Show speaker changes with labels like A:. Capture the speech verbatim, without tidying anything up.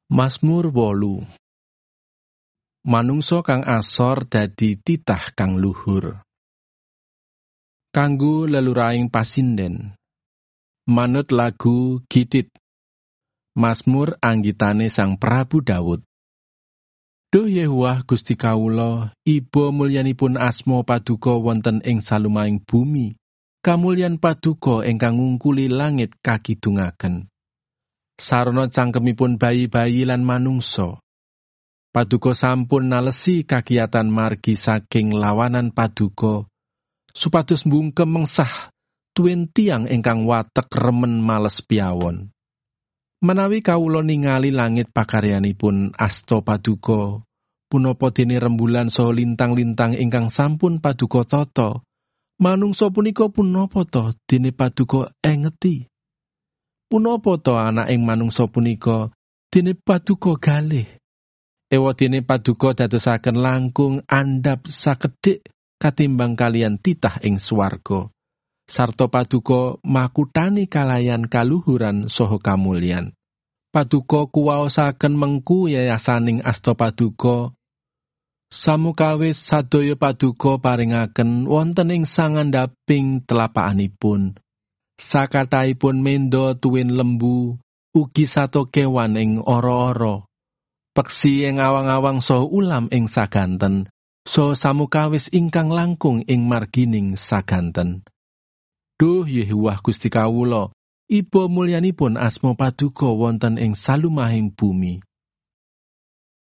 A: Mazmur wolu. Manungsa kang asor dadi titah kang luhur. Kanggo leluraing pasinden. Manut lagu Gitit. Mazmur anggitane Sang Prabu Daud. Duh Yehuwah Gusti kawula, iba mulyanipun asma paduka wonten ing salumahing bumi. Kamulyan paduka ingkang ngungkuli langit kakidungaken. Sarana cangkemipun bayi-bayi lan manungsa. Paduka sampun nalesi kakiyatan margi saking lawanan paduka, supados mbungkem mengsah tuwin tiyang ingkang watek remen males piawon. Menawi kawula ningali langit pakaryanipun asta paduka, punapa dene rembulan saha lintang-lintang ingkang sampun paduka tata, manungsa punika punapa ta dene paduka engeti? Punapa ta anaking manungsa punika dene paduka galih? Ewadene paduka dadosaken langkung andhap sakedhik katimbang kalian titah ing swarga. Sarta paduka makutani kalayan kaluhuran saha kamulyan. Paduka kuwaosaken mengku yayasaning asta paduka. Samukawis sadaya paduka paringaken wonten ing sangandhaping telapakanipun. Sakathahipun menda tuwin lembu, ugi sato kewan ing ora-ora. Peksi ing awang-awang saha ulam ing saganten, saha samukawis ingkang langkung ing margining saganten. Duh Yehuwah Gusti kawula, iba mulyanipun asma paduka wonten ing salumahing bumi.